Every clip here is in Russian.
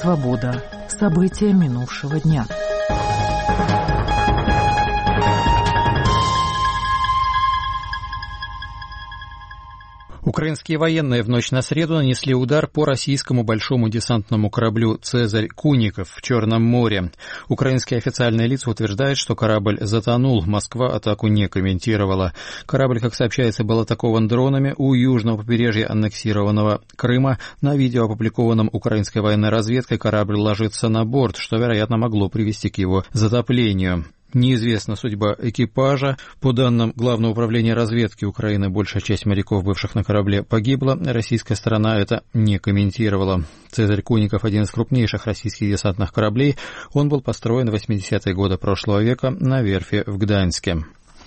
Свобода. События минувшего дня. Украинские военные в ночь на среду нанесли удар по российскому большому десантному кораблю «Цезарь Куников» в Черном море. Украинские официальные лица утверждают, что корабль затонул. Москва атаку не комментировала. Корабль, как сообщается, был атакован дронами у южного побережья аннексированного Крыма. На видео, опубликованном украинской военной разведкой, корабль ложится на борт, что, вероятно, могло привести к его затоплению. Неизвестна судьба экипажа. По данным Главного управления разведки Украины, большая часть моряков, бывших на корабле, погибла. Российская сторона это не комментировала. «Цезарь Куников» — один из крупнейших российских десантных кораблей. Он был построен в 80-е годы прошлого века на верфи в Гданьске.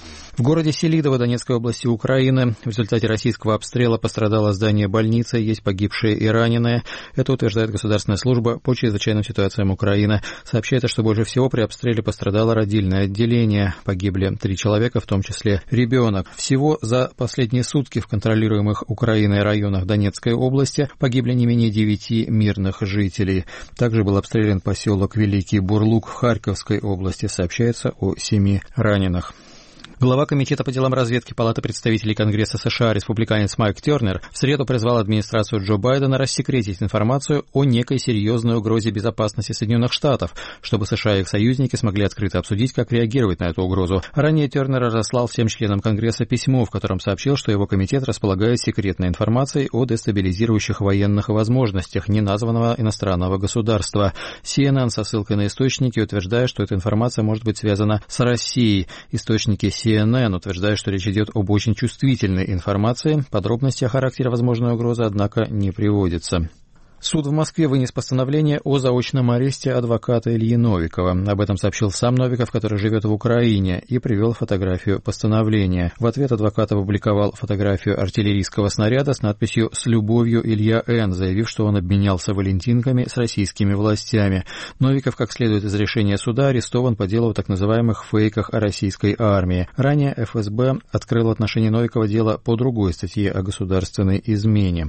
В городе Селидово Донецкой области Украины в результате российского обстрела пострадало здание больницы, есть погибшие и раненые. Это утверждает Государственная служба по чрезвычайным ситуациям Украины. Сообщается, что больше всего при обстреле пострадало родильное отделение. Погибли 3 человека, в том числе ребенок. Всего за последние сутки в контролируемых Украиной районах Донецкой области погибли не менее 9 мирных жителей. Также был обстрелян поселок Великий Бурлук в Харьковской области. Сообщается о 7 раненых. Глава Комитета по делам разведки Палаты представителей Конгресса США республиканец Майк Тернер в среду призвал администрацию Джо Байдена рассекретить информацию о некой серьезной угрозе безопасности Соединенных Штатов, чтобы США и их союзники смогли открыто обсудить, как реагировать на эту угрозу. Ранее Тернер разослал всем членам Конгресса письмо, в котором сообщил, что его комитет располагает секретной информацией о дестабилизирующих военных возможностях неназванного иностранного государства. CNN со ссылкой на источники утверждает, что эта информация может быть связана с Россией. Источники CNN утверждает, что речь идет об очень чувствительной информации. Подробности о характере возможной угрозы, однако, не приводятся. Суд в Москве вынес постановление о заочном аресте адвоката Ильи Новикова. Об этом сообщил сам Новиков, который живет в Украине, и привел фотографию постановления. В ответ адвокат опубликовал фотографию артиллерийского снаряда с надписью «С любовью, Илья Н», заявив, что он обменялся валентинками с российскими властями. Новиков, как следует из решения суда, арестован по делу о так называемых фейках о российской армии. Ранее ФСБ открыл в отношении Новикова дело по другой статье о государственной измене.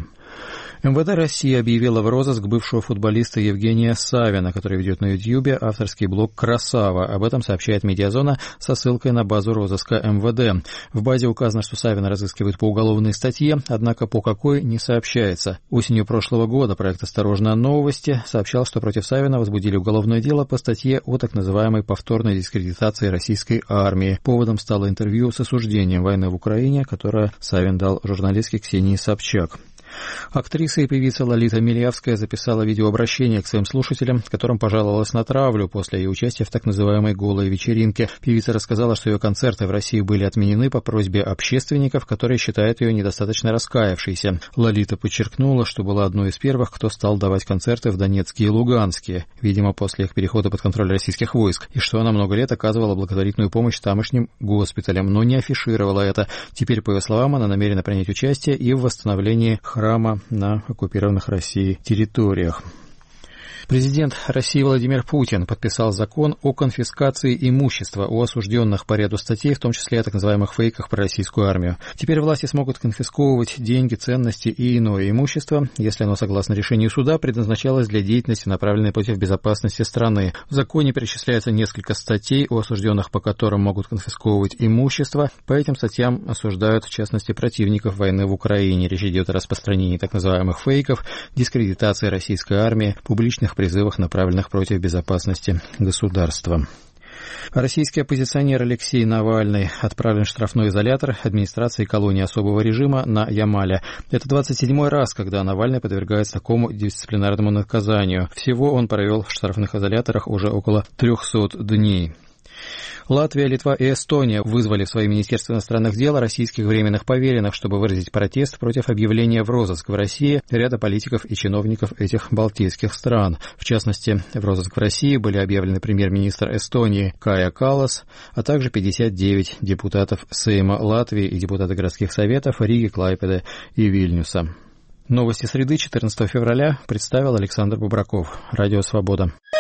МВД России объявила в розыск бывшего футболиста Евгения Савина, который ведет на Ютьюбе авторский блог «Красава». Об этом сообщает «Медиазона» со ссылкой на базу розыска МВД. В базе указано, что Савина разыскивают по уголовной статье, однако по какой не сообщается. Осенью прошлого года проект «Осторожно, новости» сообщал, что против Савина возбудили уголовное дело по статье о так называемой повторной дискредитации российской армии. Поводом стало интервью с осуждением войны в Украине, которое Савин дал журналистке Ксении Собчак. Актриса и певица Лолита Милявская записала видеообращение к своим слушателям, в котором пожаловалась на травлю после ее участия в так называемой «голой вечеринке». Певица рассказала, что ее концерты в России были отменены по просьбе общественников, которые считают ее недостаточно раскаявшейся. Лолита подчеркнула, что была одной из первых, кто стал давать концерты в Донецке и Луганске, видимо, после их перехода под контроль российских войск, и что она много лет оказывала благотворительную помощь тамошним госпиталям, но не афишировала это. Теперь, по ее словам, она намерена принять участие и в восстановлении храма на оккупированных Россией территориях. Президент России Владимир Путин подписал закон о конфискации имущества у осужденных по ряду статей, в том числе о так называемых фейках про российскую армию. Теперь власти смогут конфисковывать деньги, ценности и иное имущество, если оно, согласно решению суда, предназначалось для деятельности, направленной против безопасности страны. В законе перечисляется несколько статей у осужденных, по которым могут конфисковывать имущество. По этим статьям осуждают, в частности, противников войны в Украине. Речь идет о распространении так называемых фейков, дискредитации российской армии, публичных призывах, направленных против безопасности государства. Российский оппозиционер Алексей Навальный отправлен в штрафной изолятор администрации колонии особого режима на Ямале. Это 27-й раз, когда Навальный подвергается такому дисциплинарному наказанию. Всего он провел в штрафных изоляторах уже около 300 дней. Латвия, Литва и Эстония вызвали в свои министерства иностранных дел российских временных поверенных, чтобы выразить протест против объявления в розыск в России ряда политиков и чиновников этих балтийских стран. В частности, в розыск в России были объявлены премьер-министр Эстонии Кая Каллас, а также 59 депутатов Сейма Латвии и депутаты городских советов Риги, Клайпеды и Вильнюса. Новости среды 14 февраля представил Александр Бубраков. Радио «Свобода».